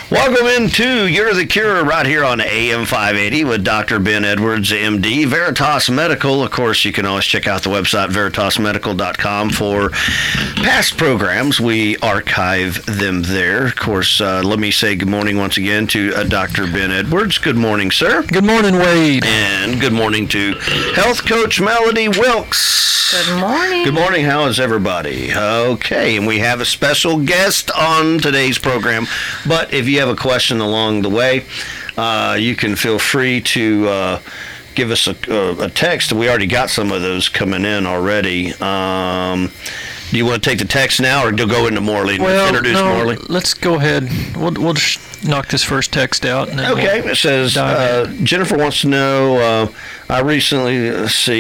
Welcome into You're the Cure right here on AM 580 with Dr. Ben Edwards, MD, Veritas Medical. Of course, you can always check out the website, veritasmedical.com, for past programs. We archive them there. Of course, let me say good morning once again to Dr. Ben Edwards. Good morning, sir. Good morning, Wade. And good morning to Health Coach Melody Wilkes. Good morning. Good morning. How is everybody? Okay, and we have a special guest on today's program, but if you have a question along the way, you can feel free to give us a text. We already got some of those coming in already. Do you want to take the text now, or go into Morley and introduce Morley? Let's go ahead. We'll just knock this first text out. And then okay. It says, Jennifer wants to know, I recently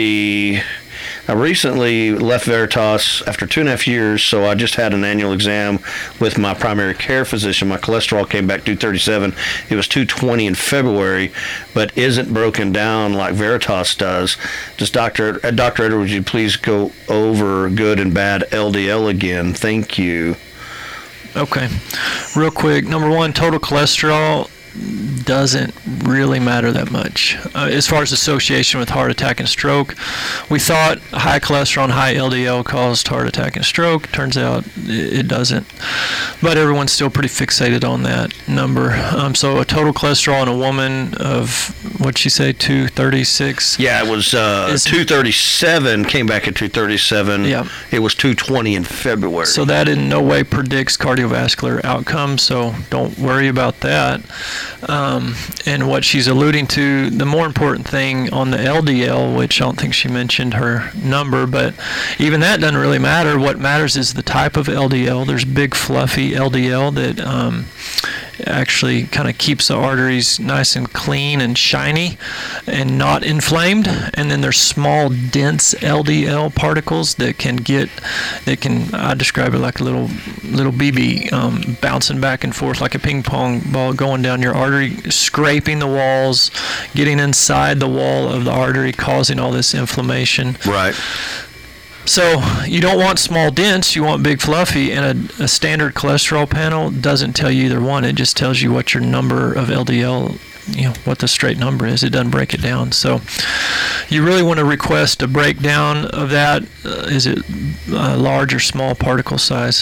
left Veritas after 2.5 years, so I just had an annual exam with my primary care physician. My cholesterol came back 237. It was 220 in February, but isn't broken down like Veritas does. Just Dr. Edwards, would you please go over good and bad LDL again? Thank you. Okay. Real quick, number one, total cholesterol doesn't really matter that much. As far as association with heart attack and stroke, we thought high cholesterol and high LDL caused heart attack and stroke. Turns out it doesn't. But everyone's still pretty fixated on that number. So a total cholesterol in a woman of, what'd she say, 236? Yeah, it was 237, came back at 237. Yeah. It was 220 in February. So that in no way predicts cardiovascular outcomes, so don't worry about that. And what she's alluding to, the more important thing on the LDL, which I don't think she mentioned her number, but even that doesn't really matter. What matters is the type of LDL. There's big fluffy LDL that actually kind of keeps the arteries nice and clean and shiny and not inflamed. And then there's small, dense LDL particles that I describe it like a little BB bouncing back and forth like a ping pong ball going down your artery, scraping the walls, getting inside the wall of the artery, causing all this inflammation. Right. So you don't want small, dense, you want big, fluffy, and a standard cholesterol panel doesn't tell you either one. It just tells you what your number of LDL, what the straight number is. It doesn't break it down. So you really want to request a breakdown of that. Is it large or small particle size?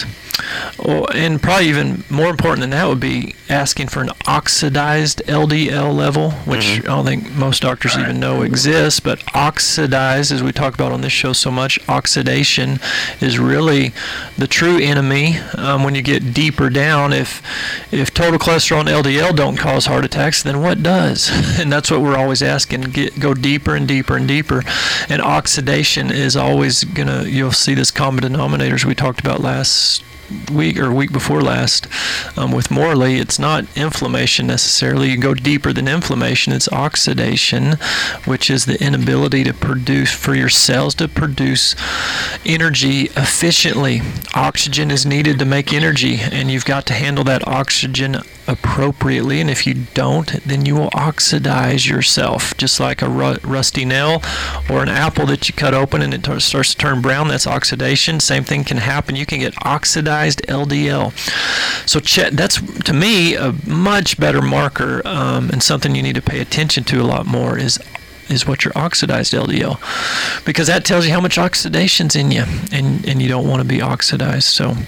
And probably even more important than that would be asking for an oxidized LDL level, which I don't think most doctors even know exists. But oxidized, as we talk about on this show so much, oxidation is really the true enemy when you get deeper down. If total cholesterol and LDL don't cause heart attacks, then what does? And that's what we're always asking. Go deeper and deeper and deeper. And oxidation is always you'll see this common denominators we talked about last week or week before last with Morley. It's not inflammation necessarily. You go deeper than inflammation. It's oxidation, which is the inability to produce, for your cells to produce energy efficiently. Oxygen is needed to make energy, and you've got to handle that oxygen appropriately, and if you don't, then you will oxidize yourself, just like a rusty nail or an apple that you cut open and it starts to turn brown. That's oxidation. Same thing can happen. You can get oxidized LDL. So that's, to me, a much better marker, and something you need to pay attention to a lot more is what your oxidized LDL, because that tells you how much oxidation's in you, and you don't want to be oxidized. So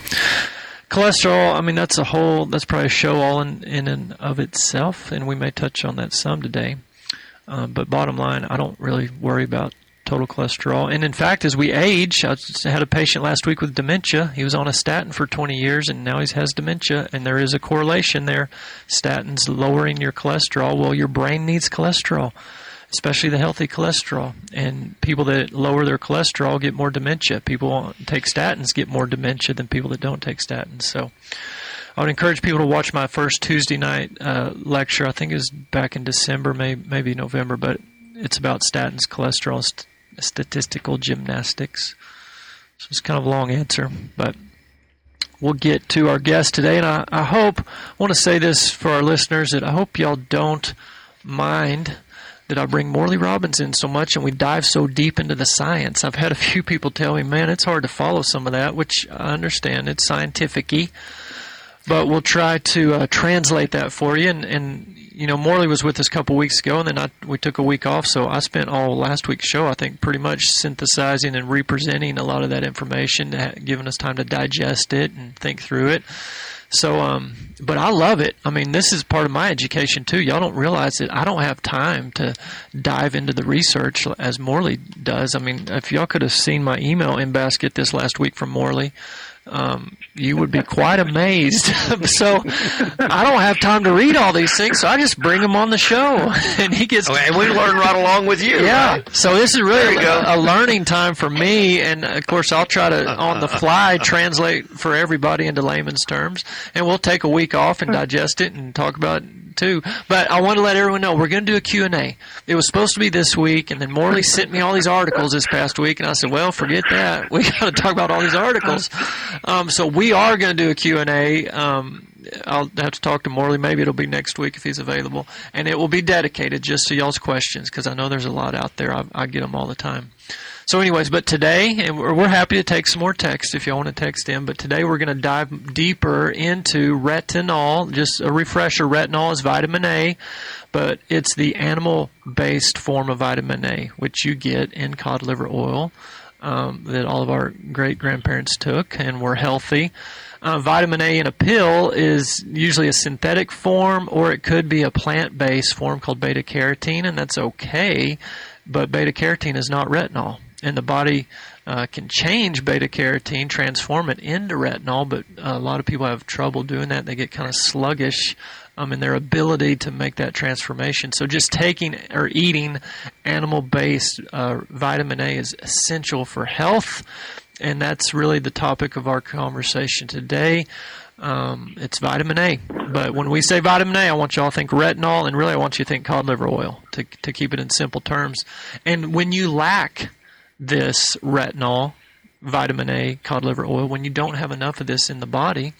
cholesterol, that's probably a show all in and of itself, and we may touch on that some today. But bottom line, I don't really worry about total cholesterol. And in fact, as we age, I had a patient last week with dementia. He was on a statin for 20 years, and now he has dementia, and there is a correlation there. Statins lowering your cholesterol. Well, your brain needs cholesterol, especially the healthy cholesterol. And people that lower their cholesterol get more dementia. People who take statins get more dementia than people that don't take statins. So I would encourage people to watch my first Tuesday night lecture. I think it was back in December, maybe November, but it's about statins, cholesterol, statistical gymnastics. So it's kind of a long answer, but we'll get to our guest today. And I want to say this for our listeners, that I hope y'all don't mind that I bring Morley Robbins in so much and we dive so deep into the science. I've had a few people tell me, man, it's hard to follow some of that, which I understand. It's scientific-y. but we'll try to translate that for you. And Morley was with us a couple weeks ago, and then we took a week off, so I spent all last week's show, I think, pretty much synthesizing and representing a lot of that information, giving us time to digest it and think through it. So, but I love it. I mean, this is part of my education too. Y'all don't realize that I don't have time to dive into the research as Morley does. I mean, if y'all could have seen my email in basket this last week from Morley, you would be quite amazed. So I don't have time to read all these things, so I just bring them on the show, and he gets. And we learn right along with you. Yeah. Right? So this is really a learning time for me, and of course I'll try to on the fly translate for everybody into layman's terms, and we'll take a week off and digest it and talk about it too. But I want to let everyone know we're going to do a Q&A. It was supposed to be this week, and then Morley sent me all these articles this past week, and I said, well, forget that. We got to talk about all these articles. So we are going to do a Q&A. I'll have to talk to Morley. Maybe it'll be next week if he's available. And it will be dedicated just to y'all's questions, because I know there's a lot out there. I get them all the time. So anyways, but today, and we're happy to take some more text if y'all want to text in, but today we're going to dive deeper into retinol. Just a refresher, retinol is vitamin A, but it's the animal-based form of vitamin A, which you get in cod liver oil that all of our great-grandparents took and were healthy. Vitamin A in a pill is usually a synthetic form, or it could be a plant-based form called beta-carotene, and that's okay, but beta-carotene is not retinol. And the body can change beta-carotene, transform it into retinol, but a lot of people have trouble doing that. They get kind of sluggish in their ability to make that transformation. So just taking or eating animal-based vitamin A is essential for health, and that's really the topic of our conversation today. It's vitamin A. But when we say vitamin A, I want you all to think retinol, and really I want you to think cod liver oil, to keep it in simple terms. And when you lack this retinol, vitamin A, cod liver oil, when you don't have enough of this in the body,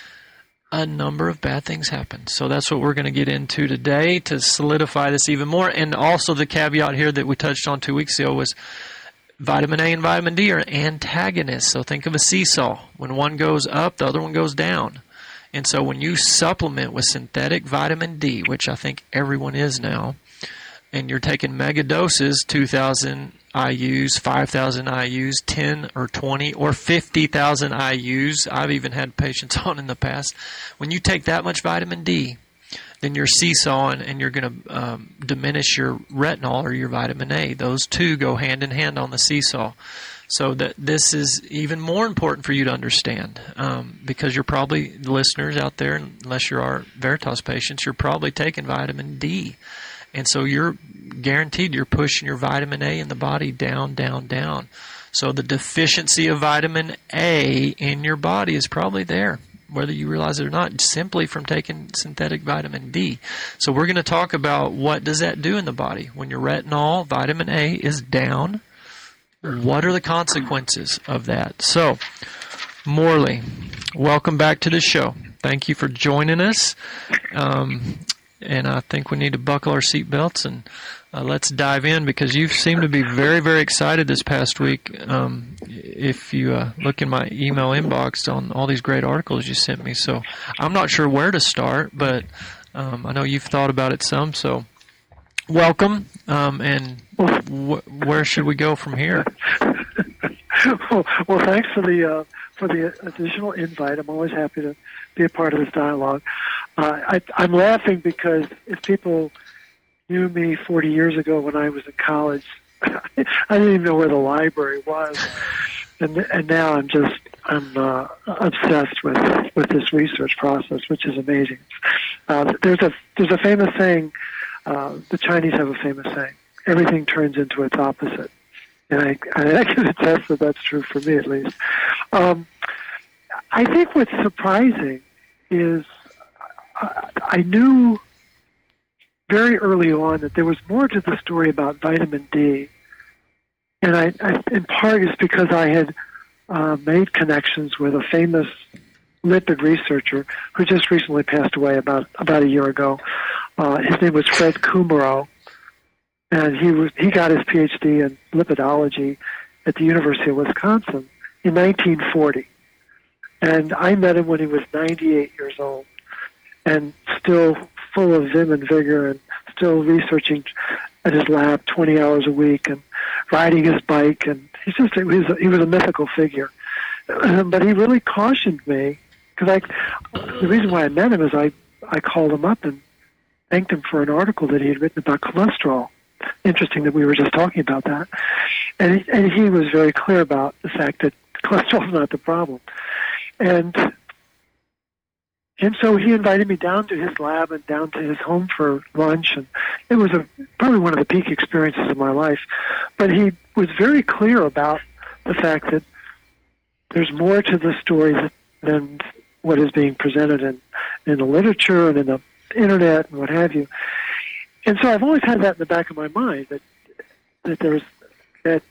a number of bad things happen. So that's what we're going to get into today to solidify this even more. And also the caveat here that we touched on 2 weeks ago was vitamin A and vitamin D are antagonists. So think of a seesaw. When one goes up, the other one goes down. And so when you supplement with synthetic vitamin D, which I think everyone is now, and you're taking mega doses, 2,000 IUs, 5,000 IUs, 10 or 20 or 50,000 IUs. I've even had patients on in the past. When you take that much vitamin D, then you're seesawing and you're going to diminish your retinol or your vitamin A. Those two go hand in hand on the seesaw. So that this is even more important for you to understand because you're probably, listeners out there, unless you're our Veritas patients, you're probably taking vitamin D. And so you're guaranteed you're pushing your vitamin A in the body down, down, down. So the deficiency of vitamin A in your body is probably there, whether you realize it or not, simply from taking synthetic vitamin D. So we're going to talk about what does that do in the body. When your retinol, vitamin A, is down, what are the consequences of that? So, Morley, welcome back to the show. Thank you for joining us. And I think we need to buckle our seatbelts and let's dive in because you seem to be very, very excited this past week. If you look in my email inbox on all these great articles you sent me. So I'm not sure where to start, but I know you've thought about it some. So welcome. And where should we go from here? Well, thanks for the additional invite. I'm always happy to be a part of this dialogue. I'm laughing because if people knew me 40 years ago when I was in college, I didn't even know where the library was, and now I'm obsessed with this research process, which is amazing. There's a famous saying. The Chinese have a famous saying: "Everything turns into its opposite." And I can attest that that's true for me, at least. I think what's surprising is I knew very early on that there was more to the story about vitamin D. And I in part is because I had made connections with a famous lipid researcher who just recently passed away about a year ago. His name was Fred Kummerow. And he got his PhD in lipidology at the University of Wisconsin in 1940. And I met him when he was 98 years old and still full of vim and vigor and still researching at his lab 20 hours a week and riding his bike. And he was a mythical figure. But he really cautioned me, because the reason why I met him is I called him up and thanked him for an article that he had written about cholesterol. Interesting that we were just talking about that. And he was very clear about the fact that cholesterol is not the problem. And so he invited me down to his lab and down to his home for lunch, and it was probably one of the peak experiences of my life. But he was very clear about the fact that there's more to the story than what is being presented in the literature and in the internet and what have you. And so I've always had that in the back of my mind, that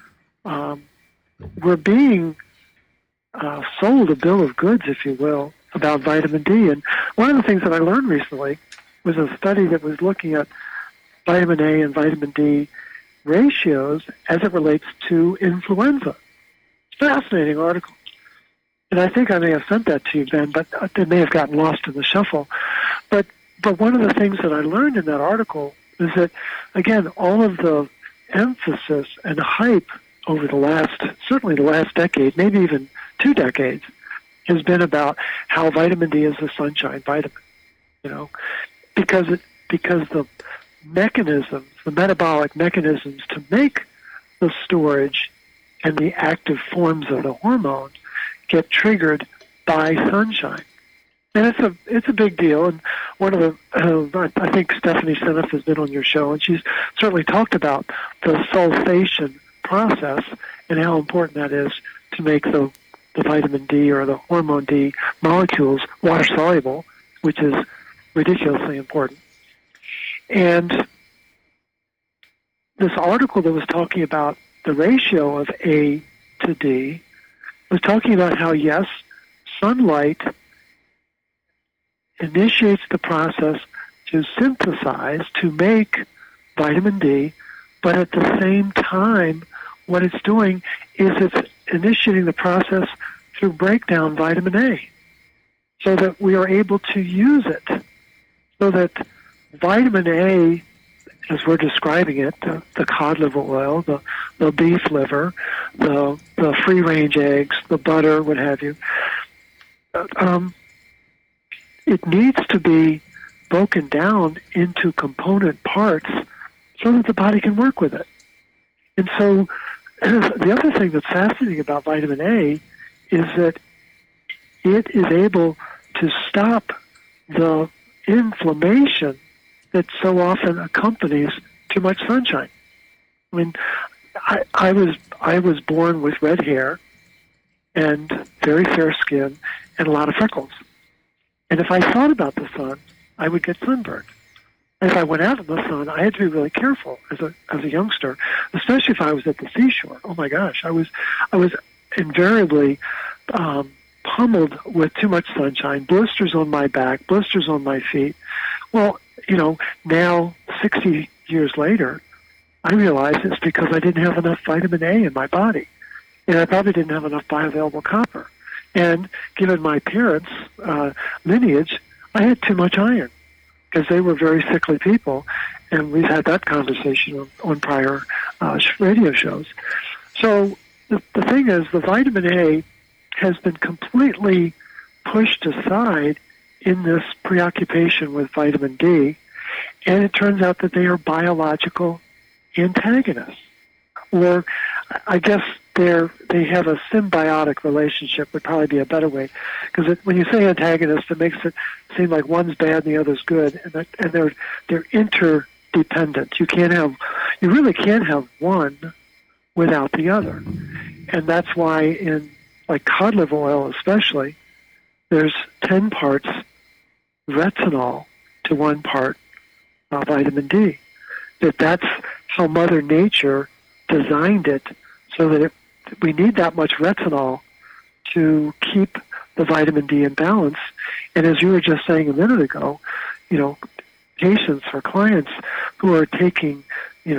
we're being sold a bill of goods, if you will, about vitamin D. And one of the things that I learned recently was a study that was looking at vitamin A and vitamin D ratios as it relates to influenza. Fascinating article. And I think I may have sent that to you, Ben, but it may have gotten lost in the shuffle. But one of the things that I learned in that article is that, again, all of the emphasis and hype over certainly the last decade, maybe even 2 decades, has been about how vitamin D is a sunshine vitamin, because the mechanisms, the metabolic mechanisms to make the storage and the active forms of the hormones get triggered by sunshine. And it's a big deal. And one of the, I think Stephanie Seneff has been on your show, and she's certainly talked about the sulfation process and how important that is to make the vitamin D or the hormone D molecules water soluble, which is ridiculously important. And this article that was talking about the ratio of A to D was talking about how, yes, sunlight initiates the process to synthesize, to make vitamin D, but at the same time, what it's doing is it's initiating the process to break down vitamin A so that we are able to use it, so that vitamin A, as we're describing it, the cod liver oil, the beef liver, the free-range eggs, the butter, what have you, it needs to be broken down into component parts so that the body can work with it. And so the other thing that's fascinating about vitamin A is that it is able to stop the inflammation that so often accompanies too much sunshine. I mean, I was born with red hair and very fair skin and a lot of freckles. And if I thought about the sun, I would get sunburned. And if I went out in the sun, I had to be really careful as a youngster, especially if I was at the seashore. Oh my gosh, I was invariably pummeled with too much sunshine, blisters on my back, blisters on my feet. Well, now 60 years later, I realize it's because I didn't have enough vitamin A in my body, and I probably didn't have enough bioavailable copper. And given my parents' lineage, I had too much iron because they were very sickly people, and we've had that conversation on prior radio shows. So the thing is, the vitamin A has been completely pushed aside in this preoccupation with vitamin D, and it turns out that they are biological antagonists. Or I guess they have a symbiotic relationship would probably be a better way, because when you say antagonist, it makes it seem like one's bad and the other's good, and they're interdependent. You really can't have one without the other, and that's why in like cod liver oil especially, there's 10 parts retinol to 1 part vitamin D. That's how Mother Nature designed it, so that we need that much retinol to keep the vitamin D in balance. And as you were just saying a minute ago, patients or clients who are taking,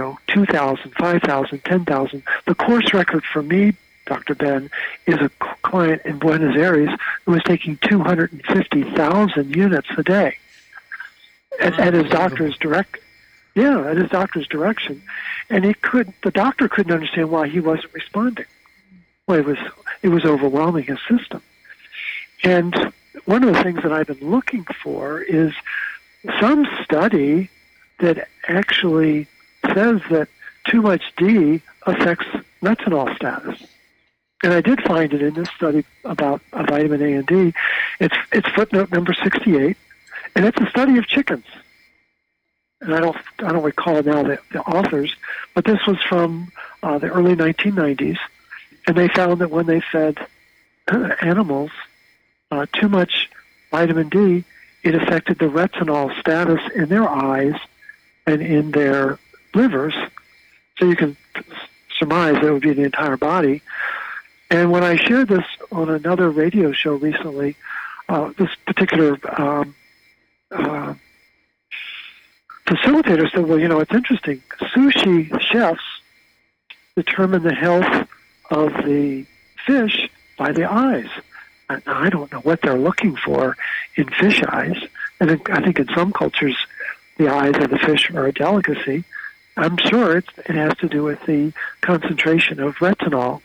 2,000, 5,000, 10,000. The course record for me, Dr. Ben, is a client in Buenos Aires who was taking 250,000 units a day at his doctor's at his doctor's direction, and the doctor couldn't understand why he wasn't responding. Well, it was overwhelming his system. And one of the things that I've been looking for is some study that actually says that too much D affects retinol status. And I did find it in this study about vitamin A and D. It's footnote number 68, and it's a study of chickens. And I don't recall now the authors, but this was from the early 1990s, and they found that when they fed animals too much vitamin D, it affected the retinol status in their eyes and in their livers. So you can surmise that it would be the entire body. And when I shared this on another radio show recently, this particular facilitator said, well, it's interesting. Sushi chefs determine the health of the fish by the eyes. Now, I don't know what they're looking for in fish eyes. And I think in some cultures, the eyes of the fish are a delicacy. I'm sure it has to do with the concentration of retinol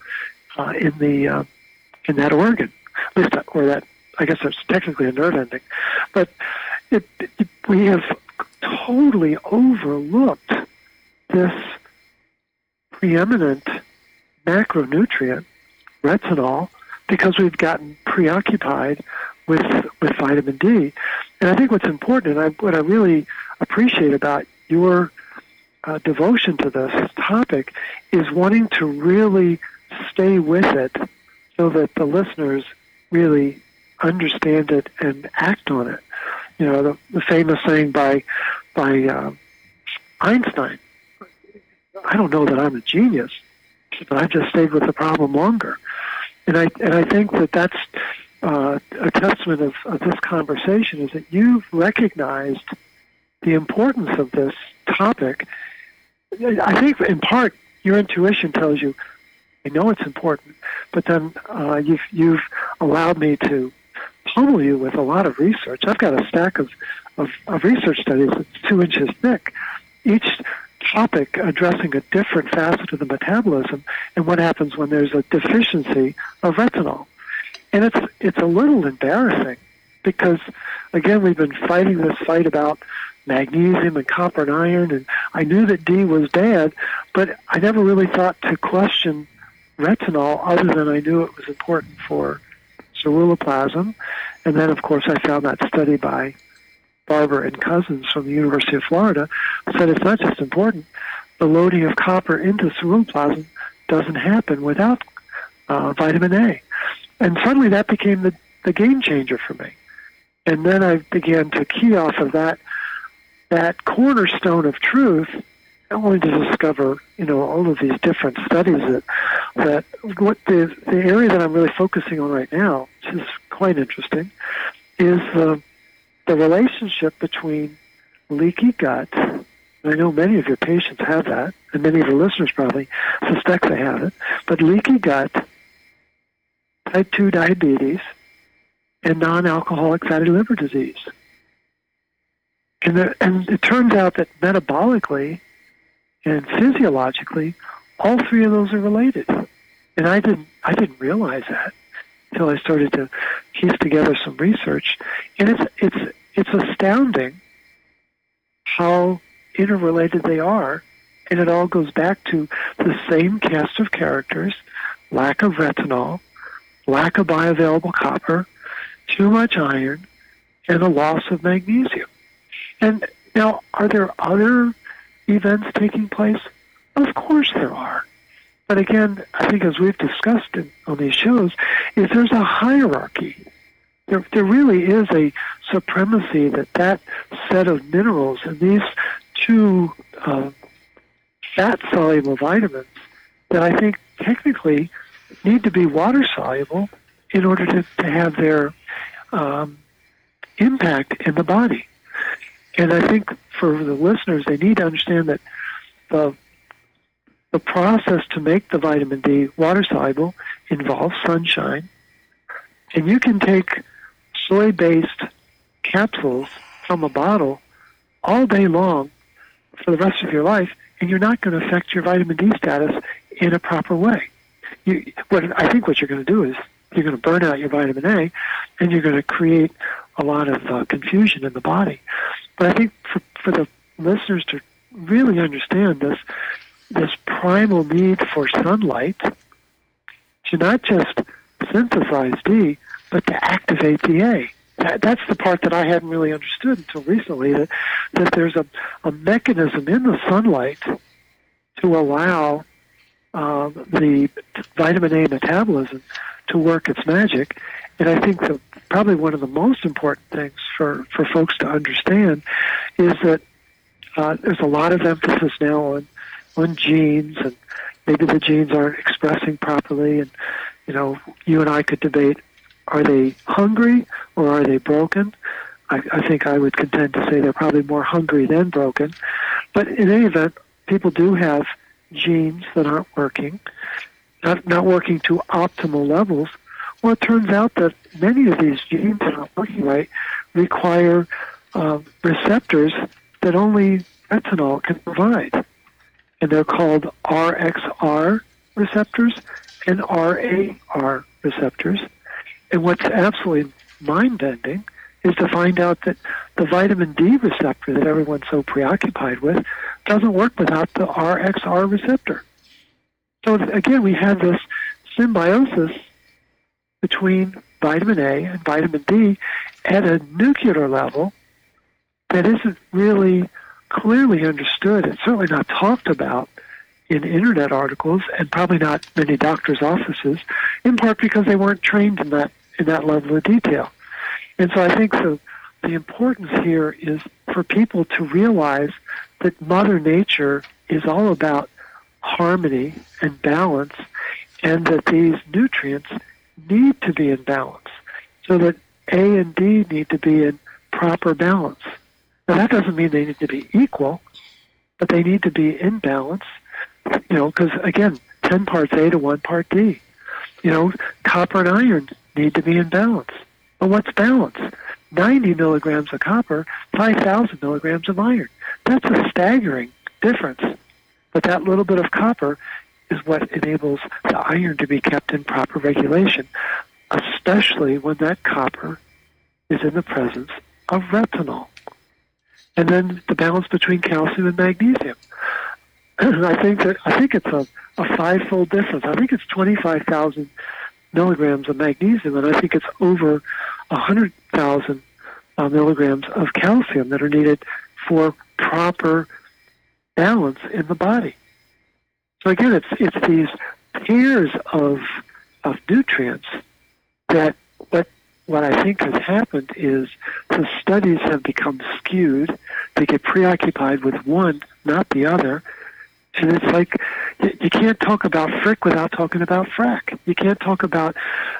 in that organ, at least or that. I guess it's technically a nerve ending, but we have totally overlooked this preeminent macronutrient, retinol, because we've gotten preoccupied with vitamin D. And I think what's important, and what I really appreciate about your devotion to this topic, is wanting to really stay with it so that the listeners really understand it and act on it. The famous saying by Einstein, I don't know that I'm a genius, but I've just stayed with the problem longer. And I think that's a testament of this conversation, is that you've recognized the importance of this topic. I think in part your intuition tells you, I know it's important, but then you've allowed me to pummel you with a lot of research. I've got a stack of research studies that's 2 inches thick, each topic addressing a different facet of the metabolism and what happens when there's a deficiency of retinol. And it's a little embarrassing because, again, we've been fighting this fight about magnesium and copper and iron, and I knew that D was bad, but I never really thought to question retinol other than I knew it was important for ceruloplasmin. And then, of course, I found that study by Barber and Cousins from the University of Florida said it's not just important. The loading of copper into ceruloplasmin doesn't happen without vitamin A. And suddenly that became the game changer for me. And then I began to key off of that cornerstone of truth, only to discover, all of these different studies that what the area that I'm really focusing on right now, which is quite interesting, is the relationship between leaky gut. And I know many of your patients have that, and many of your listeners probably suspect they have it, but leaky gut, type 2 diabetes, and non-alcoholic fatty liver disease. And it turns out that metabolically and physiologically, all three of those are related. And I didn't realize that until I started to piece together some research. And it's astounding how interrelated they are. And it all goes back to the same cast of characters: lack of retinol, lack of bioavailable copper, too much iron, and a loss of magnesium. And now, are there other events taking place? Of course there are. But again, I think as we've discussed on these shows, is there's a hierarchy. There really is a supremacy that set of minerals and these two fat-soluble vitamins that I think technically need to be water-soluble in order to have their impact in the body. And I think for the listeners, they need to understand that the process to make the vitamin D water-soluble involves sunshine, And you can take soy-based capsules from a bottle all day long for the rest of your life, and you're not going to affect your vitamin D status in a proper way. I think what you're going to do is you're going to burn out your vitamin A, and you're going to create a lot of confusion in the body. But I think for the listeners to really understand this primal need for sunlight, to not just synthesize D, but to activate the A. That's the part that I hadn't really understood until recently, that there's a mechanism in the sunlight to allow the vitamin A metabolism to work its magic. And I think that probably one of the most important things for folks to understand is that there's a lot of emphasis now on genes, and maybe the genes aren't expressing properly. And, you and I could debate, are they hungry or are they broken? I think I would contend to say they're probably more hungry than broken. But in any event, people do have genes that aren't working, not working to optimal levels. Well, it turns out that many of these genes that aren't working right require receptors that only retinol can provide. And they're called RXR receptors and RAR receptors. And what's absolutely mind-bending is to find out that the vitamin D receptor that everyone's so preoccupied with doesn't work without the RXR receptor. So again, we have this symbiosis between vitamin A and vitamin D at a nuclear level that isn't really clearly understood. It's certainly not talked about in internet articles, and probably not many doctors' offices, in part because they weren't trained in that level of detail. And so I think the importance here is for people to realize that Mother Nature is all about harmony and balance, and that these nutrients need to be in balance, so that A and D need to be in proper balance. Now, that doesn't mean they need to be equal, but they need to be in balance, because, again, 10 parts A to 1 part D. Copper and iron need to be in balance. But what's balance? 90 milligrams of copper, 5,000 milligrams of iron. That's a staggering difference. But that little bit of copper is what enables the iron to be kept in proper regulation, especially when that copper is in the presence of retinol. And then the balance between calcium and magnesium. I think it's a five-fold difference. I think it's 25,000 milligrams of magnesium, and I think it's over 100,000 milligrams of calcium that are needed for proper balance in the body. So again, it's these pairs of nutrients that what I think has happened is the studies have become skewed. They get preoccupied with one, not the other. And it's like you can't talk about Frick without talking about Frack. You can't talk about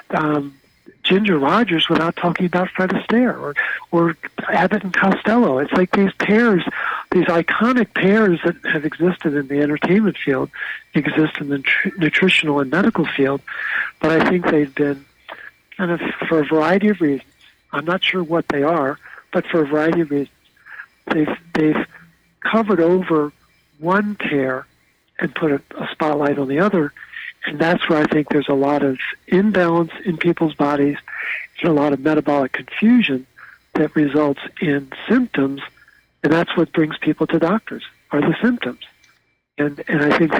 Ginger Rogers without talking about Fred Astaire or Abbott and Costello. It's like these pairs, these iconic pairs that have existed in the entertainment field, exist in the nutritional and medical field, but I think they've been kind of, for a variety of reasons, I'm not sure what they are, but for a variety of reasons, they've covered over one pair and put a spotlight on the other, and that's where I think there's a lot of imbalance in people's bodies and a lot of metabolic confusion that results in symptoms, and that's what brings people to doctors, are the symptoms. And I think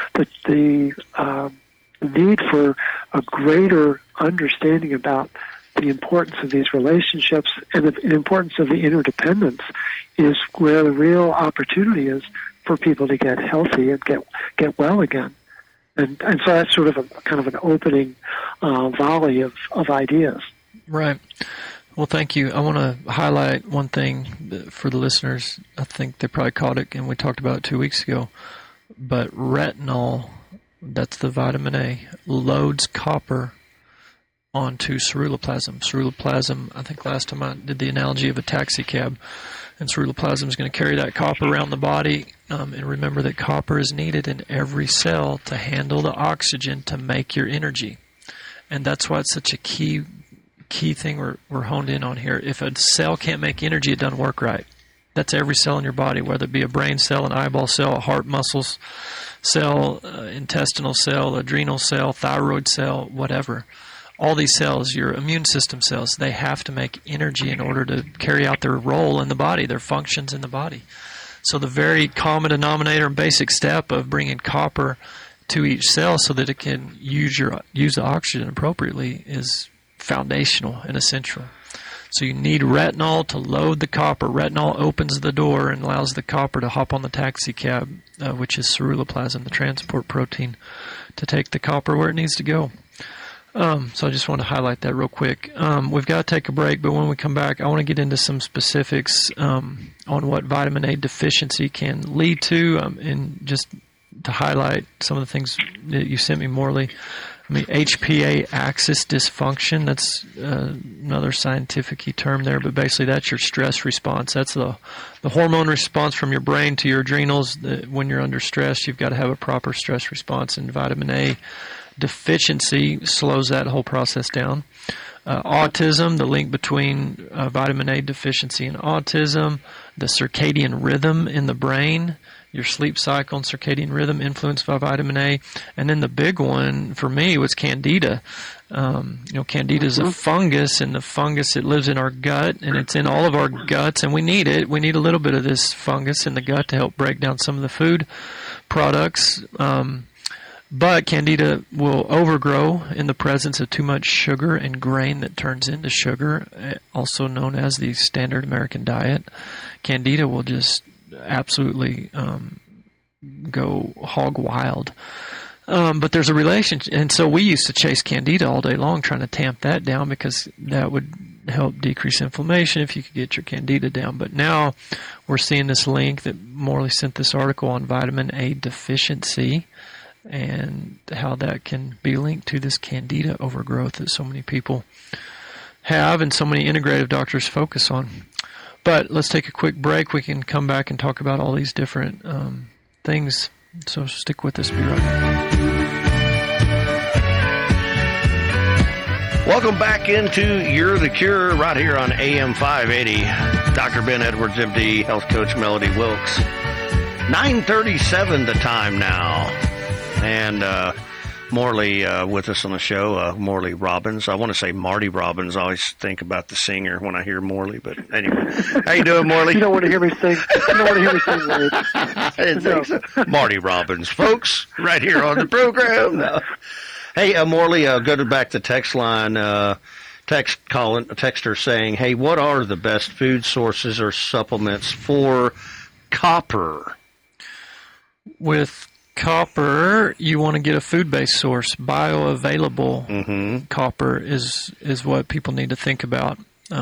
the need for a greater understanding about the importance of these relationships and the importance of the interdependence is where the real opportunity is for people to get healthy and get well again. And so that's sort of a kind of an opening volley of ideas. Right. Well, thank you. I want to highlight one thing for the listeners. I think they probably caught it, and we talked about it 2 weeks ago. But retinol, that's the vitamin A, loads copper onto ceruloplasm. Ceruloplasm, I think last time I did the analogy of a taxi cab, and ceruloplasm is going to carry that copper around the body. And remember that copper is needed in every cell to handle the oxygen to make your energy. And that's why it's such a key key thing we're honed in on here. If a cell can't make energy, it doesn't work right. That's every cell in your body, whether it be a brain cell, an eyeball cell, a heart muscles cell, intestinal cell, adrenal cell, thyroid cell, whatever. All these cells, your immune system cells, they have to make energy in order to carry out their role in the body, their functions in the body. So the very common denominator and basic step of bringing copper to each cell so that it can use the oxygen appropriately is foundational and essential. So you need retinol to load the copper. Retinol opens the door and allows the copper to hop on the taxi cab, which is ceruloplasmin, the transport protein, to take the copper where it needs to go. So I just want to highlight that real quick. We've got to take a break, but when we come back, I want to get into some specifics on what vitamin A deficiency can lead to, and just to highlight some of the things that you sent me, Morley. I mean, HPA axis dysfunction, that's another scientific term there, but basically that's your stress response. That's the hormone response from your brain to your adrenals. When you're under stress, you've got to have a proper stress response, and vitamin A deficiency slows that whole process down. Autism, the link between vitamin A deficiency and autism, the circadian rhythm in the brain, your sleep cycle and circadian rhythm influenced by vitamin A. And then the big one for me was Candida. Candida is a fungus, and the fungus, it lives in our gut, and it's in all of our guts, and we need it. We need a little bit of this fungus in the gut to help break down some of the food products. But Candida will overgrow in the presence of too much sugar and grain that turns into sugar, also known as the standard American diet. Candida will just absolutely go hog wild. But there's a relationship, and so we used to chase Candida all day long trying to tamp that down because that would help decrease inflammation if you could get your Candida down. But now we're seeing this link that Morley sent this article on vitamin A deficiency and how that can be linked to this Candida overgrowth that so many people have and so many integrative doctors focus on. But let's take a quick break. We can come back and talk about all these different things. So stick with us. Be right back. Welcome back into You're the Cure right here on AM 580. Dr. Ben Edwards, MD, health coach Melody Wilkes. 9:37 the time now. And Morley with us on the show, Morley Robbins. I want to say Marty Robbins. I always think about the singer when I hear Morley. But anyway, how you doing, Morley? You don't want to hear me sing. You don't want to hear me sing words. I didn't think so. Marty Robbins, folks, right here on the program. No. Hey, Morley, go back to text line. Texter saying, hey, what are the best food sources or supplements for copper? With copper, you want to get a food-based source. Bioavailable copper is what people need to think about.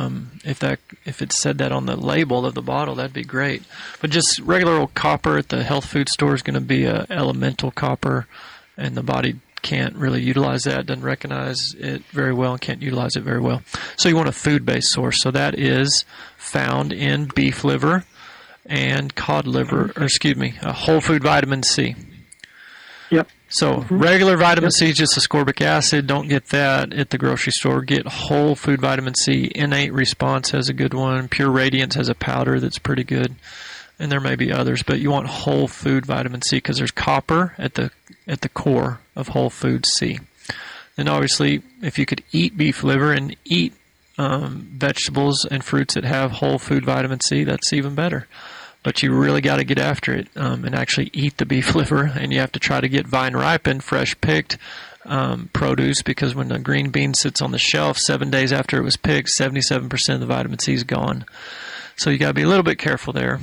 If it said that on the label of the bottle, that'd be great. But just regular old copper at the health food store is going to be a elemental copper, and the body can't really utilize that, doesn't recognize it very well, and can't utilize it very well. So you want a food-based source. So that is found in beef liver and cod liver, whole food vitamin C. Yep. So regular vitamin C is just ascorbic acid. Don't get that at the grocery store. Get whole food vitamin C. Innate Response has a good one. Pure Radiance has a powder that's pretty good. And there may be others, but you want whole food vitamin C because there's copper at the core of whole food C. And obviously, if you could eat beef liver and eat vegetables and fruits that have whole food vitamin C, that's even better. But you really got to get after it and actually eat the beef liver, and you have to try to get vine-ripened, fresh-picked produce, because when the green bean sits on the shelf 7 days after it was picked, 77% of the vitamin C is gone. So you got to be a little bit careful there,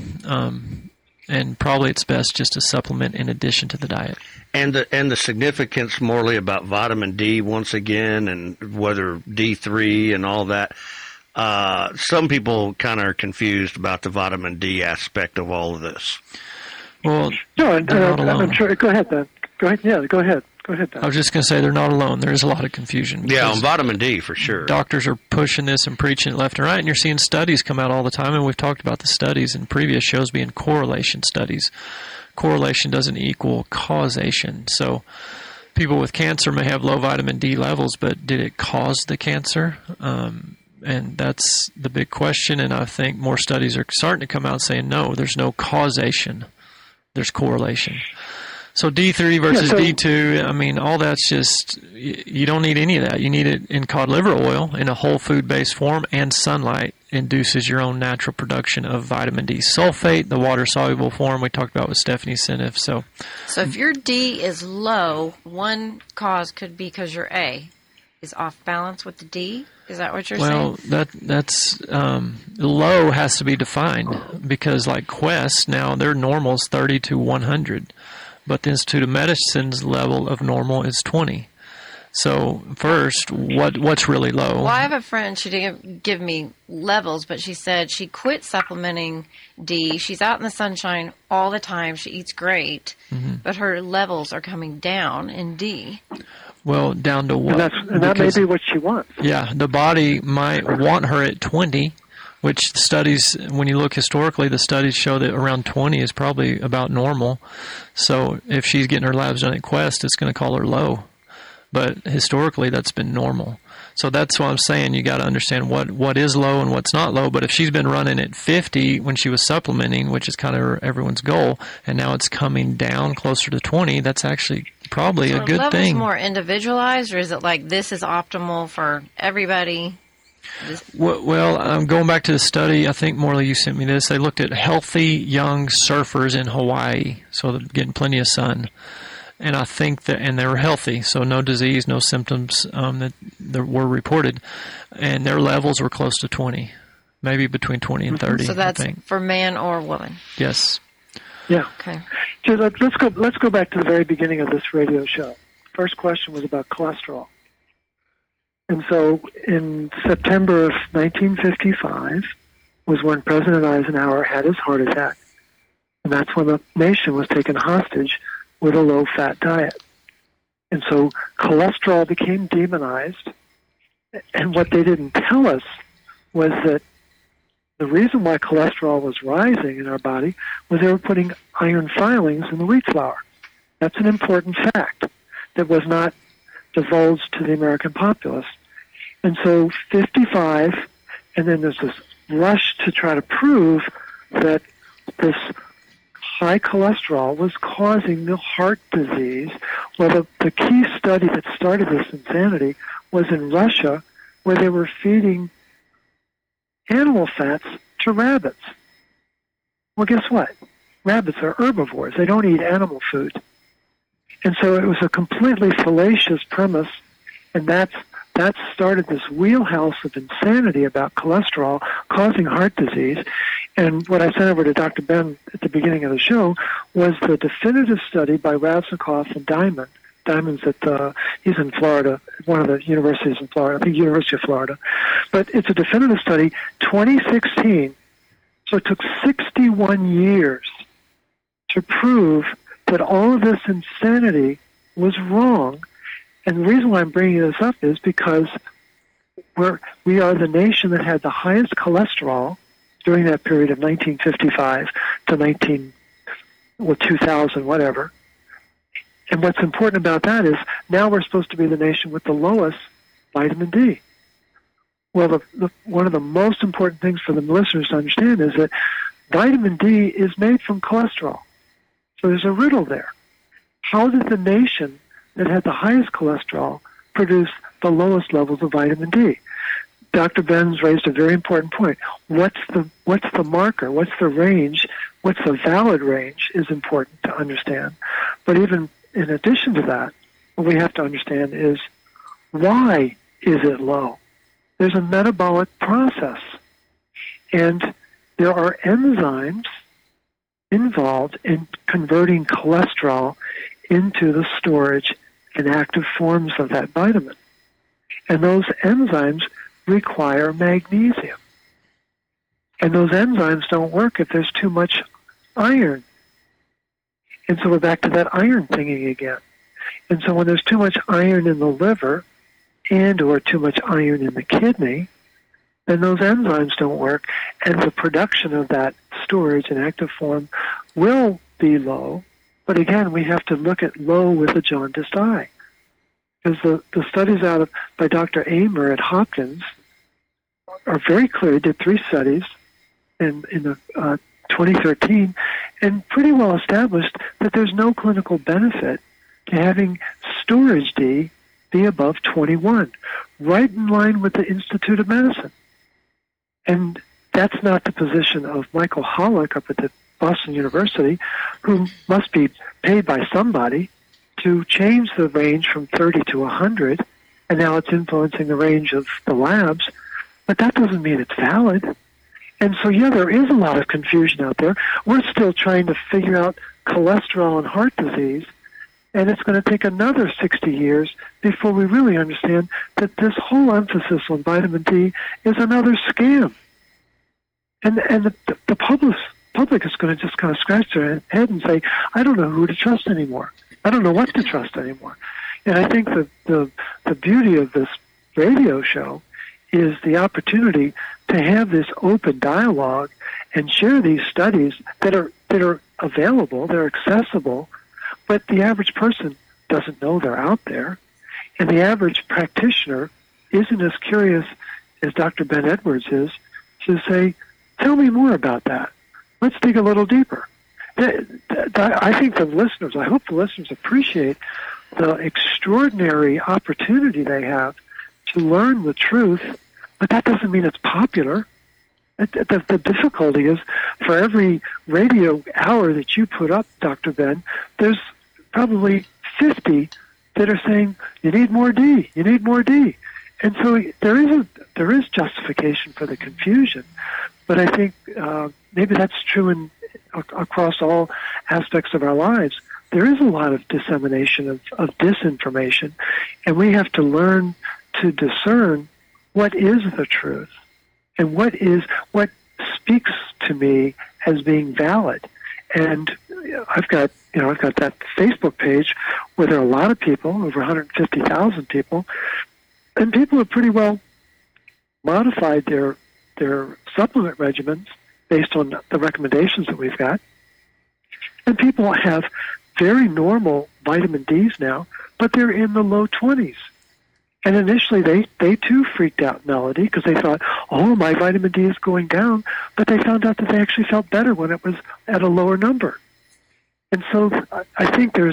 and probably it's best just to supplement in addition to the diet. And the significance, Morley, about vitamin D once again, and whether D3 and all that. Some people kind of are confused about the vitamin D aspect of all of this. Well, no, I'm sure. Go ahead, then. Go ahead. Yeah, go ahead. Go ahead, Dan. I was just going to say they're not alone. There is a lot of confusion. Yeah, on vitamin D for sure. Doctors are pushing this and preaching it left and right, and you're seeing studies come out all the time, and we've talked about the studies in previous shows being correlation studies. Correlation doesn't equal causation. So people with cancer may have low vitamin D levels, but did it cause the cancer? And that's the big question, and I think more studies are starting to come out saying, no, there's no causation. There's correlation. So D3 versus D2, I mean, all that's just, you don't need any of that. You need it in cod liver oil in a whole food-based form, and sunlight induces your own natural production of vitamin D sulfate, the water-soluble form we talked about with Stephanie Seneff. So if your D is low, one cause could be because your A is off balance with the D? Is that what you're saying? Well, that's low has to be defined, because like Quest, now their normal is 30 to 100. But the Institute of Medicine's level of normal is 20. So first, what's really low? Well, I have a friend, she didn't give me levels, but she said she quit supplementing D. She's out in the sunshine all the time. She eats great, but her levels are coming down in D. Well, down to what? And that may be what she wants. Yeah, the body might want her at 20, which studies, when you look historically, the studies show that around 20 is probably about normal. So if she's getting her labs done at Quest, it's going to call her low. But historically, that's been normal. So that's what I'm saying. You got to understand what is low and what's not low. But if she's been running at 50 when she was supplementing, which is kind of everyone's goal, and now it's coming down closer to 20, that's actually probably a good thing. Is more individualized, or is it like this is optimal for everybody? Well, I'm going back to the study. I think, Morley, you sent me this. They looked at healthy young surfers in Hawaii, so they're getting plenty of sun. And I think that, and they were healthy, so no disease, no symptoms that were reported. And their levels were close to 20, maybe between 20 and 30. So that's for man or woman? Yes. Yeah. Okay. So let's go back to the very beginning of this radio show. First question was about cholesterol. And so in September of 1955 was when President Eisenhower had his heart attack. And that's when the nation was taken hostage with a low-fat diet. And so cholesterol became demonized. And what they didn't tell us was that the reason why cholesterol was rising in our body was they were putting iron filings in the wheat flour. That's an important fact that was not divulged to the American populace. And so 55, and then there's this rush to try to prove that this high cholesterol was causing the heart disease. Well, the key study that started this insanity was in Russia, where they were feeding animal fats to rabbits. Well, guess what? Rabbits are herbivores. They don't eat animal food. And so it was a completely fallacious premise, and that started this wheelhouse of insanity about cholesterol causing heart disease. And what I sent over to Dr. Ben at the beginning of the show was the definitive study by Raznikov and Diamond. Diamond's he's in Florida, one of the universities in Florida, I think University of Florida. But it's a definitive study, 2016. So it took 61 years to prove that all of this insanity was wrong. And the reason why I'm bringing this up is because we are the nation that had the highest cholesterol during that period of 1955 to 2000, whatever. And what's important about that is now we're supposed to be the nation with the lowest vitamin D. Well, one of the most important things for the listeners to understand is that vitamin D is made from cholesterol. So there's a riddle there. How did the nation that had the highest cholesterol produce the lowest levels of vitamin D? Dr. Benz raised a very important point. What's the marker? What's the range? What's the valid range is important to understand. But even in addition to that, what we have to understand is why is it low? There's a metabolic process. And there are enzymes involved in converting cholesterol into the storage and active forms of that vitamin. And those enzymes require magnesium. And those enzymes don't work if there's too much iron. And so we're back to that iron thingy again. And so when there's too much iron in the liver and or too much iron in the kidney, then those enzymes don't work, and the production of that storage and active form will be low. But again, we have to look at low with a jaundiced eye. Because the studies by Dr. Amer at Hopkins are very clear. He did 3 studies in 2013 and pretty well established that there's no clinical benefit to having storage D be above 21, right in line with the Institute of Medicine. And that's not the position of Michael Hollick up at the Boston University, who must be paid by somebody to change the range from 30 to 100, and now it's influencing the range of the labs, but that doesn't mean it's valid. And so, yeah, there is a lot of confusion out there. We're still trying to figure out cholesterol and heart disease, and it's going to take another 60 years before we really understand that this whole emphasis on vitamin D is another scam. And the public is going to just kind of scratch their head and say, I don't know who to trust anymore. I don't know what to trust anymore. And I think the beauty of this radio show is the opportunity to have this open dialogue and share these studies that are available, they're accessible, but the average person doesn't know they're out there. And the average practitioner isn't as curious as Dr. Ben Edwards is to say, tell me more about that. Let's dig a little deeper. I think I hope the listeners appreciate the extraordinary opportunity they have to learn the truth, but that doesn't mean it's popular. The difficulty is for every radio hour that you put up, Dr. Ben, there's probably 50 that are saying, you need more D, you need more D. And so there is justification for the confusion, but I think maybe that's true across all aspects of our lives. There is a lot of dissemination of disinformation, and we have to learn to discern what is the truth and what speaks to me as being valid. And I've got that Facebook page where there are a lot of people, over 150,000 people, and people have pretty well modified their supplement regimens based on the recommendations that we've got. And people have very normal vitamin Ds now, but they're in the low 20s. And initially they too freaked out, Melody, because they thought, oh, my vitamin D is going down, but they found out that they actually felt better when it was at a lower number. And so I think there's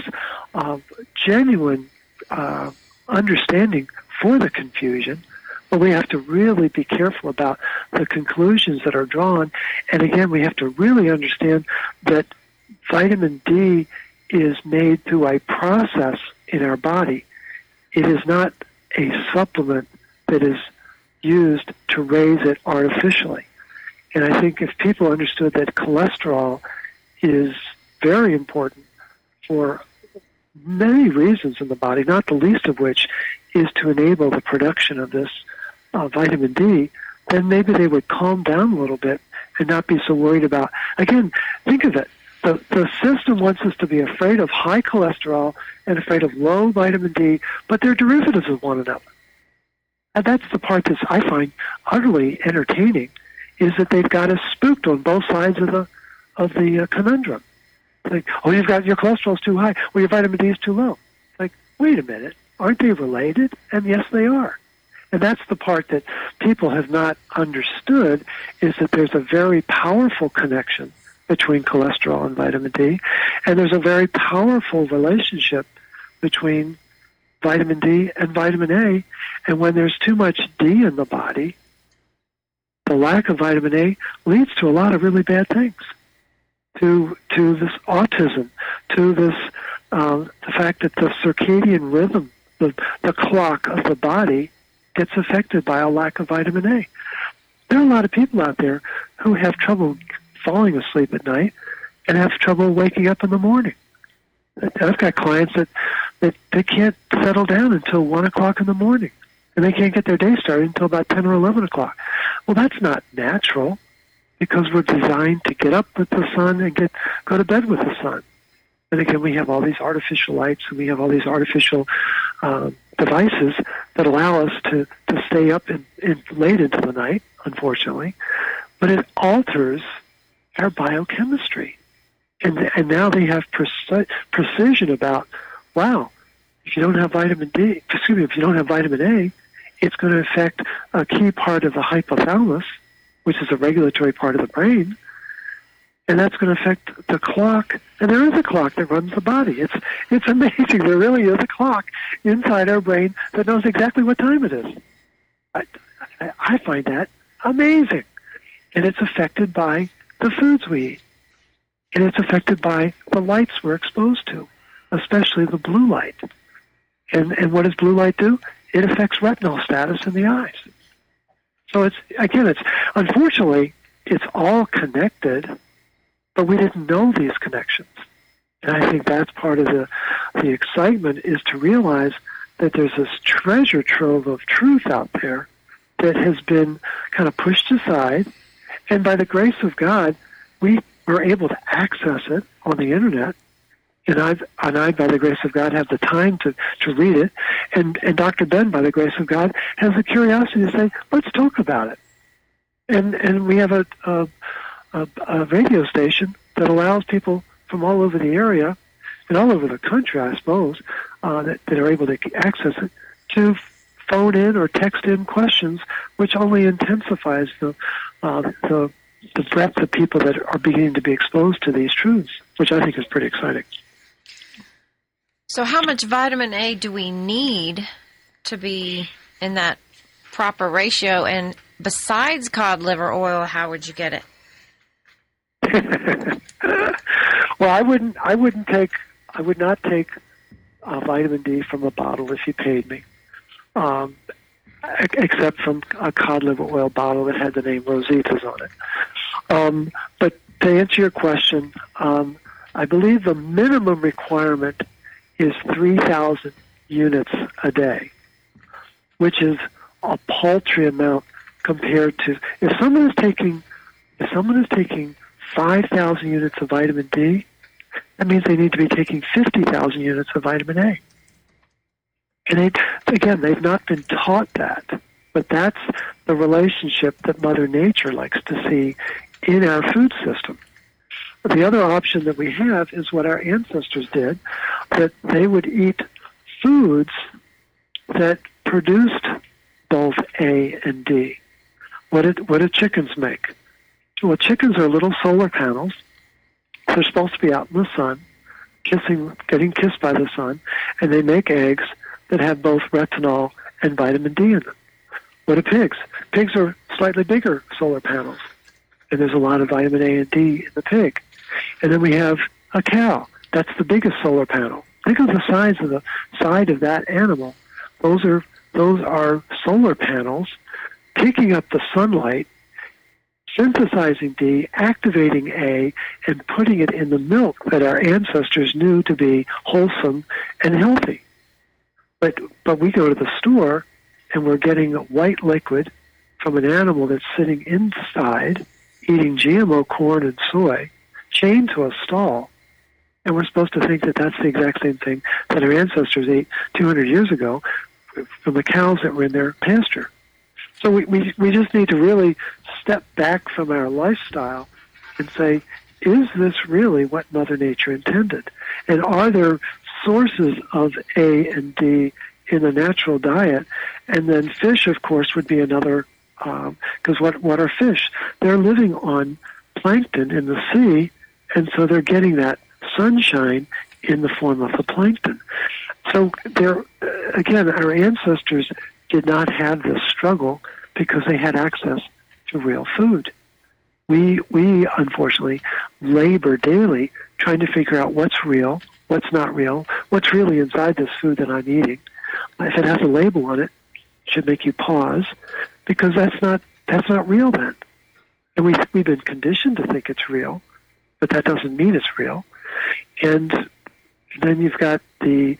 genuine understanding for the confusion, but we have to really be careful about the conclusions that are drawn. And again, we have to really understand that vitamin D is made through a process in our body. It is not a supplement that is used to raise it artificially. And I think if people understood that cholesterol is very important for many reasons in the body, not the least of which is to enable the production of this vitamin D, then maybe they would calm down a little bit and not be so worried about, again, think of it. The system wants us to be afraid of high cholesterol and afraid of low vitamin D, but they're derivatives of one another. And that's the part that I find utterly entertaining, is that they've got us spooked on both sides of the conundrum. Like, oh, your cholesterol's too high, or your vitamin D is too low. Like, wait a minute, aren't they related? And yes, they are. And that's the part that people have not understood, is that there's a very powerful connection between cholesterol and vitamin D, and there's a very powerful relationship between vitamin D and vitamin A, and when there's too much D in the body, the lack of vitamin A leads to a lot of really bad things, to this autism, to this the fact that the circadian rhythm, the clock of the body, gets affected by a lack of vitamin A. There are a lot of people out there who have trouble falling asleep at night and have trouble waking up in the morning. I've got clients that they can't settle down until 1 o'clock in the morning, and they can't get their day started until about 10 or 11 o'clock. Well, that's not natural, because we're designed to get up with the sun and go to bed with the sun. And again, we have all these artificial lights, and we have all these artificial devices that allow us to stay up in late into the night, unfortunately. But it alters our biochemistry. And now they have precision about, wow, if you don't have vitamin D, if you don't have vitamin A, it's going to affect a key part of the hypothalamus, which is a regulatory part of the brain, and that's going to affect the clock. And there is a clock that runs the body. It's amazing. There really is a clock inside our brain that knows exactly what time it is. I find that amazing. And it's affected by the foods we eat. And it's affected by the lights we're exposed to, especially the blue light. And what does blue light do? It affects retinal status in the eyes. So unfortunately, it's all connected, but we didn't know these connections. And I think that's part of the excitement, is to realize that there's this treasure trove of truth out there that has been kind of pushed aside. And by the grace of God, we were able to access it on the internet. And I, by the grace of God, have the time to read it. And Dr. Ben, by the grace of God, has the curiosity to say, let's talk about it. And we have a radio station that allows people from all over the area and all over the country, I suppose, that are able to access it, to phone in or text in questions, which only intensifies the breadth of people that are beginning to be exposed to these truths, which I think is pretty exciting. So how much vitamin A do we need to be in that proper ratio? And besides cod liver oil, how would you get it? Well, I would not take vitamin D from a bottle if you paid me, except from a cod liver oil bottle that had the name Rosita's on it. But to answer your question, I believe the minimum requirement is 3,000 units a day, which is a paltry amount compared to if someone is taking 5,000 units of vitamin D, that means they need to be taking 50,000 units of vitamin A. And they've not been taught that, but that's the relationship that Mother Nature likes to see in our food system. The other option that we have is what our ancestors did, that they would eat foods that produced both A and D. What do chickens make? Well, chickens are little solar panels. They're supposed to be out in the sun, getting kissed by the sun, and they make eggs that have both retinol and vitamin D in them. What are pigs? Pigs are slightly bigger solar panels, and there's a lot of vitamin A and D in the pig. And then we have a cow. That's the biggest solar panel. Think of the size of the side of that animal. Those are solar panels taking up the sunlight, synthesizing D, activating A, and putting it in the milk that our ancestors knew to be wholesome and healthy. But we go to the store and we're getting white liquid from an animal that's sitting inside, eating GMO corn and soy, chained to a stall, and we're supposed to think that that's the exact same thing that our ancestors ate 200 years ago from the cows that were in their pasture. So we just need to really step back from our lifestyle and say, is this really what Mother Nature intended? And are there sources of A and D in the natural diet? And then fish, of course, would be another, because what are fish? They're living on plankton in the sea, and so they're getting that sunshine in the form of the plankton. So again, our ancestors did not have this struggle because they had access to real food. We unfortunately labor daily trying to figure out what's real, what's not real, what's really inside this food that I'm eating. If it has a label on it, it should make you pause, because that's not real then. And we've been conditioned to think it's real, but that doesn't mean it's real. And then you've got the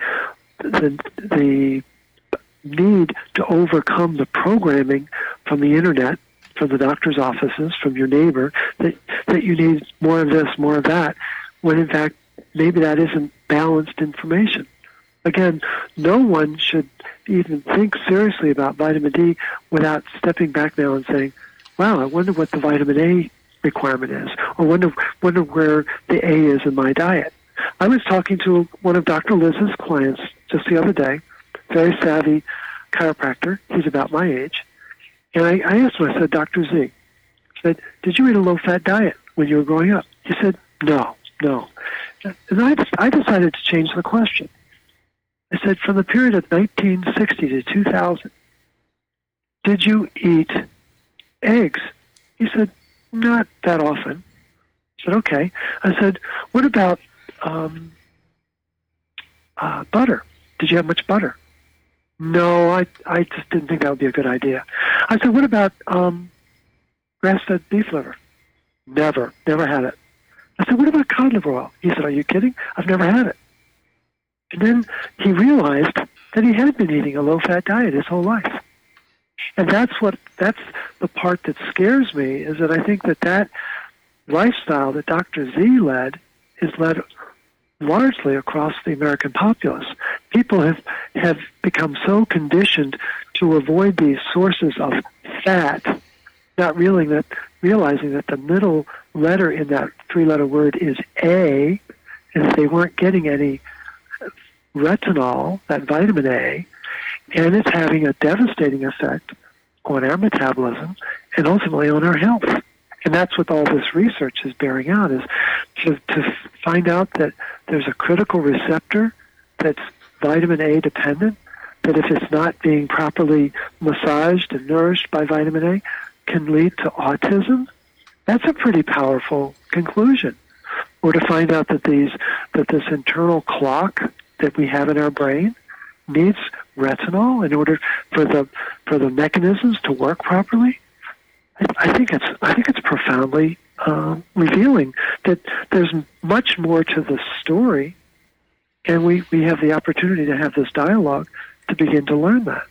need to overcome the programming from the internet, from the doctor's offices, from your neighbor, that you need more of this, more of that, when in fact maybe that isn't balanced information. Again, no one should even think seriously about vitamin D without stepping back now and saying, wow, I wonder what the vitamin A requirement is, or wonder where the A is in my diet. I was talking to one of Dr. Liz's clients just the other day, very savvy chiropractor. He's about my age. And I asked him, I said, Dr. Z, I said, did you eat a low-fat diet when you were growing up? He said, no. And I decided to change the question. I said, from the period of 1960 to 2000, did you eat eggs? He said, not that often. I said, okay. I said, what about butter? Did you have much butter? No, I just didn't think that would be a good idea. I said, what about grass-fed beef liver? Never had it. I said, what about cod liver oil? He said, are you kidding? I've never had it. And then he realized that he had been eating a low-fat diet his whole life. And that's the part that scares me, is that I think that lifestyle that Dr. Z led is led largely across the American populace. People have become so conditioned to avoid these sources of fat, not realizing that the middle letter in that three-letter word is A, and if they weren't getting any retinol, that vitamin A, and it's having a devastating effect on our metabolism and ultimately on our health. And that's what all this research is bearing out, is to find out that there's a critical receptor that's vitamin A dependent, that if it's not being properly massaged and nourished by vitamin A, can lead to autism. That's a pretty powerful conclusion. Or to find out that this internal clock that we have in our brain needs retinol in order for the mechanisms to work properly. I think it's profoundly revealing that there's much more to the story, and we have the opportunity to have this dialogue to begin to learn that.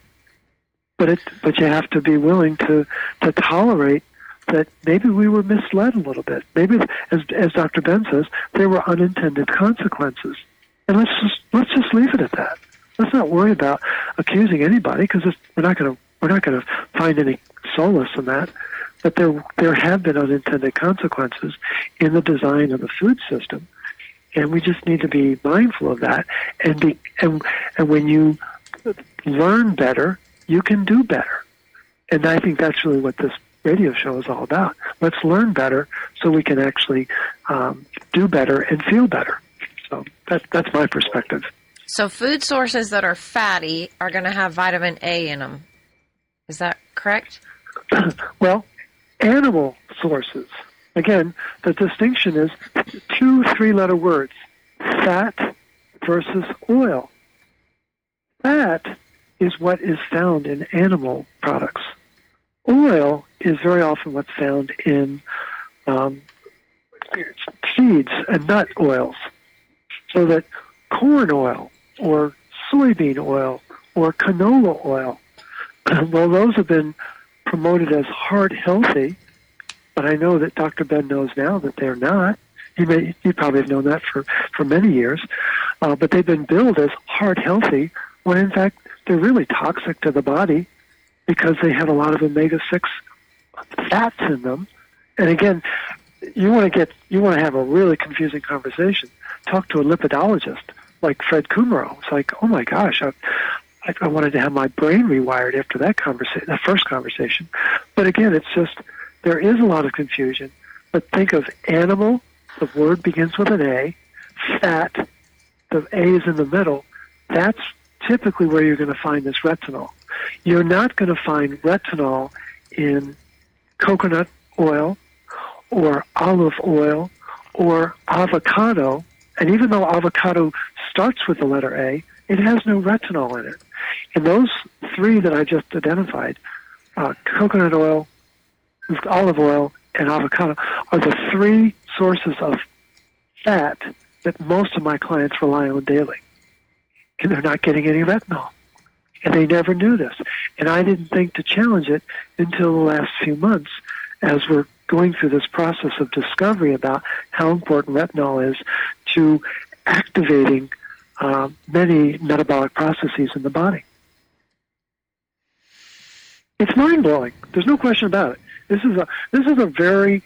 But you have to be willing to tolerate that maybe we were misled a little bit. Maybe, as Dr. Ben says, there were unintended consequences, and let's just leave it at that. Let's not worry about accusing anybody, because we're not going to find any solace in that. But there have been unintended consequences in the design of the food system, and we just need to be mindful of that. And when you learn better, you can do better. And I think that's really what this radio show is all about. Let's learn better so we can actually do better and feel better. So that's my perspective. So food sources that are fatty are going to have vitamin A in them. Is that correct? Well, animal sources. Again, the distinction is 2 3-letter words, fat versus oil. Fat is what is found in animal products. Oil is very often what's found in seeds and nut oils. So that corn oil or soybean oil or canola oil, well, those have been promoted as heart healthy, but I know that Dr. Ben knows now that they're not. You probably have known that for many years, but they've been billed as heart healthy when in fact they're really toxic to the body because they have a lot of omega-6 fats in them. And again, you want to have a really confusing conversation. Talk to a lipidologist like Fred Kummerow. It's like, oh my gosh, I wanted to have my brain rewired after that first conversation. But again, it's just, there is a lot of confusion. But think of animal, the word begins with an A, fat, the A is in the middle. That's typically where you're going to find this retinol. You're not going to find retinol in coconut oil or olive oil or avocado. And even though avocado starts with the letter A, it has no retinol in it. And those 3 that I just identified, coconut oil, olive oil, and avocado, are the 3 sources of fat that most of my clients rely on daily. And they're not getting any retinol. And they never knew this. And I didn't think to challenge it until the last few months as we're going through this process of discovery about how important retinol is to activating many metabolic processes in the body. It's mind-blowing. There's no question about it. This is a very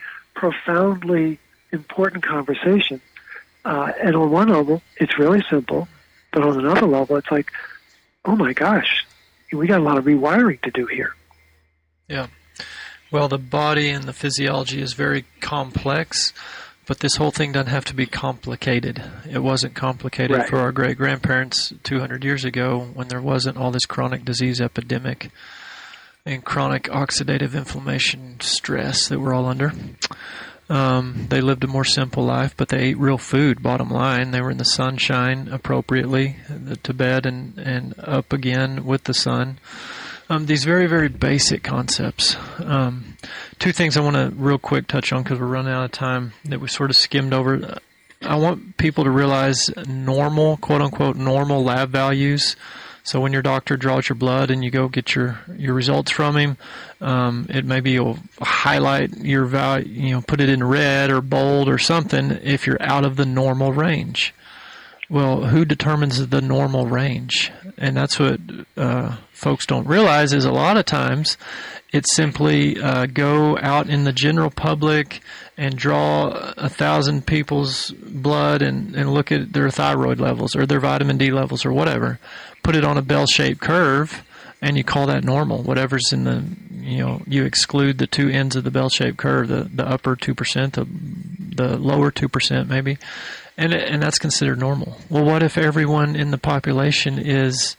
profoundly important conversation. And on one level, it's really simple. But on another level, it's like, oh my gosh, we got a lot of rewiring to do here. Yeah. Well, the body and the physiology is very complex, but this whole thing doesn't have to be complicated. It wasn't complicated Right. for our great-grandparents 200 years ago when there wasn't all this chronic disease epidemic and chronic oxidative inflammation stress that we're all under. They lived a more simple life, but they ate real food, bottom line. They were in the sunshine appropriately, to bed and up again with the sun. These very, very basic concepts. Two things I want to real quick touch on because we're running out of time that we sort of skimmed over. I want people to realize normal, quote-unquote, normal lab values. So when your doctor draws your blood and you go get your results from him, it maybe will highlight your value, put it in red or bold or something if you're out of the normal range. Well, who determines the normal range? And that's what folks don't realize is a lot of times it's simply go out in the general public and draw 1,000 people's blood and look at their thyroid levels or their vitamin D levels or whatever. Put it on a bell-shaped curve, and you call that normal. Whatever's in the, you exclude the two ends of the bell-shaped curve, the upper 2%, the lower 2% maybe, and that's considered normal. Well, what if everyone in the population is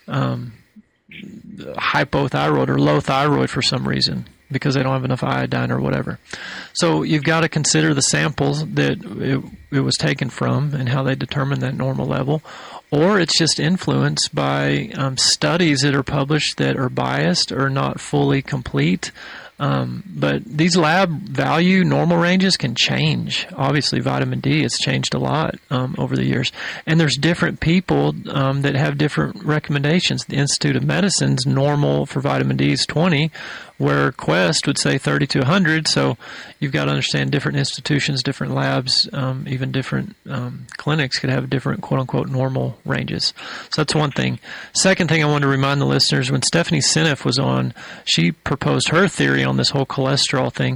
hypothyroid or low thyroid for some reason because they don't have enough iodine or whatever? So you've got to consider the samples that it was taken from and how they determine that normal level. Or it's just influenced by studies that are published that are biased or not fully complete. But these lab value normal ranges can change. Obviously, vitamin D has changed a lot over the years. And there's different people that have different recommendations. The Institute of Medicine's normal for vitamin D is 20, where Quest would say 30 to 100. So you've got to understand different institutions, different labs, even different clinics could have different quote-unquote normal ranges. So that's one thing. Second thing I want to remind the listeners, when Stephanie Seneff was on, she proposed her theory on this whole cholesterol thing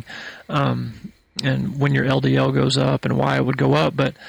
and when your LDL goes up and why it would go up. But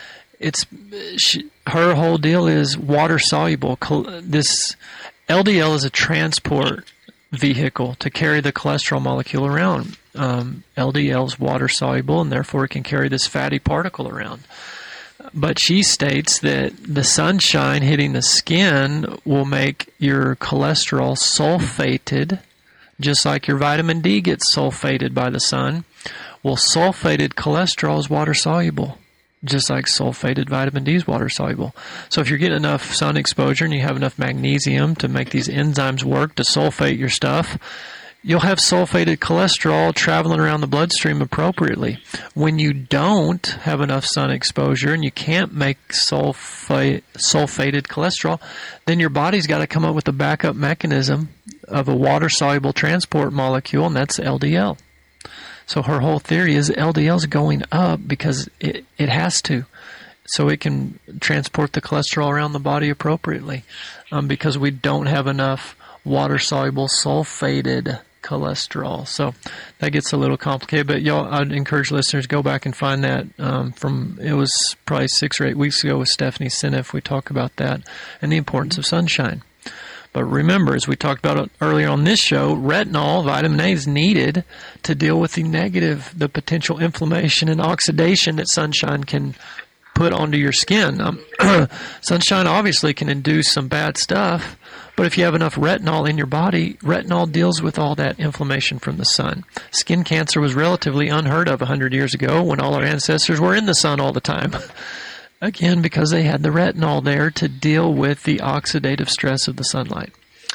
her whole deal is water soluble. This LDL is a transport vehicle to carry the cholesterol molecule around. LDL is water soluble and therefore it can carry this fatty particle around. But she states that the sunshine hitting the skin will make your cholesterol sulfated, just like your vitamin D gets sulfated by the sun. Well, sulfated cholesterol is water soluble, just like sulfated vitamin D is water soluble. So if you're getting enough sun exposure and you have enough magnesium to make these enzymes work to sulfate your stuff, you'll have sulfated cholesterol traveling around the bloodstream appropriately. When you don't have enough sun exposure and you can't make sulfated cholesterol, then your body's got to come up with a backup mechanism of a water-soluble transport molecule, and that's LDL. So her whole theory is LDL is going up because it has to, so it can transport the cholesterol around the body appropriately, because we don't have enough water-soluble sulfated cholesterol. So that gets a little complicated, but I'd encourage listeners go back and find that it was probably 6 or 8 weeks ago with Stephanie Seneff. We talk about that and the importance of sunshine. But remember, as we talked about earlier on this show, retinol, vitamin A, is needed to deal with the potential inflammation and oxidation that sunshine can put onto your skin. Sunshine obviously can induce some bad stuff, but if you have enough retinol in your body, retinol deals with all that inflammation from the sun. Skin cancer was relatively unheard of 100 years ago when all our ancestors were in the sun all the time. Again, because they had the retinol there to deal with the oxidative stress of the sunlight.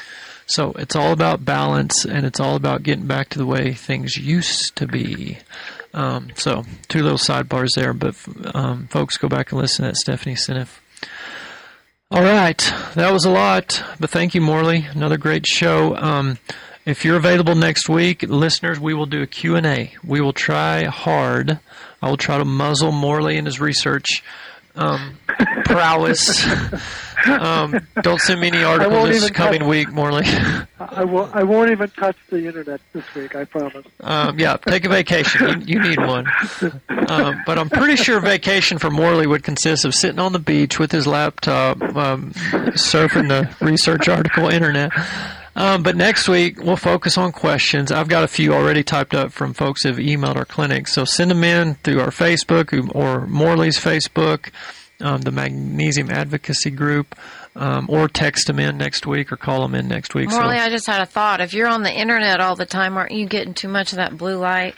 So it's all about balance, and it's all about getting back to the way things used to be. So 2 little sidebars there, but folks, go back and listen to that Stephanie Seneff. All right, that was a lot, but thank you, Morley. Another great show. If you're available next week, listeners, we will do a Q&A. We will try hard. I will try to muzzle Morley in his research prowess Don't send me any articles this coming week, Morley. I won't even touch the internet this week. I promise. Yeah, take a vacation. You need one. But I'm pretty sure vacation for Morley would consist of sitting on the beach with his laptop, surfing the research article internet. But next week, we'll focus on questions. I've got a few already typed up from folks who have emailed our clinic. So send them in through our Facebook or Morley's Facebook, the Magnesium Advocacy Group, or text them in next week or call them in next week. Morley, I just had a thought. If you're on the internet all the time, aren't you getting too much of that blue light?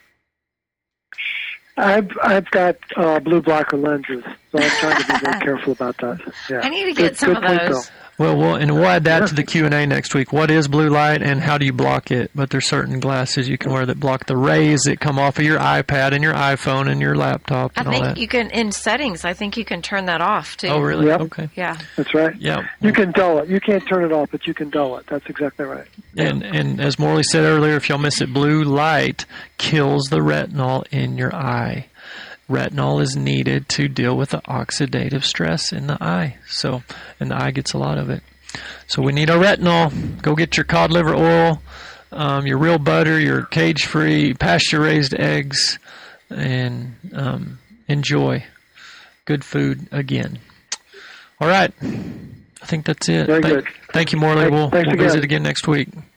I've got blue blocker lenses, so I'm trying to be very careful about that. Yeah. I need to get some of those. Well, we'll add that to the Q&A next week. What is blue light and how do you block it? But there's certain glasses you can wear that block the rays that come off of your iPad and your iPhone and your laptop and all that. I think you can, in settings, I think you can turn that off, too. Oh, really? Yep. Okay. Yeah. That's right. Yeah. You can dull it. You can't turn it off, but you can dull it. That's exactly right. And as Morley said earlier, if y'all miss it, blue light kills the retinol in your eye. Retinol is needed to deal with the oxidative stress in the eye. And the eye gets a lot of it. So we need our retinol. Go get your cod liver oil, your real butter, your cage-free, pasture-raised eggs, and enjoy good food again. All right. I think that's it. Very good. Thank you, Morley. We'll Thanks again. visit again next week.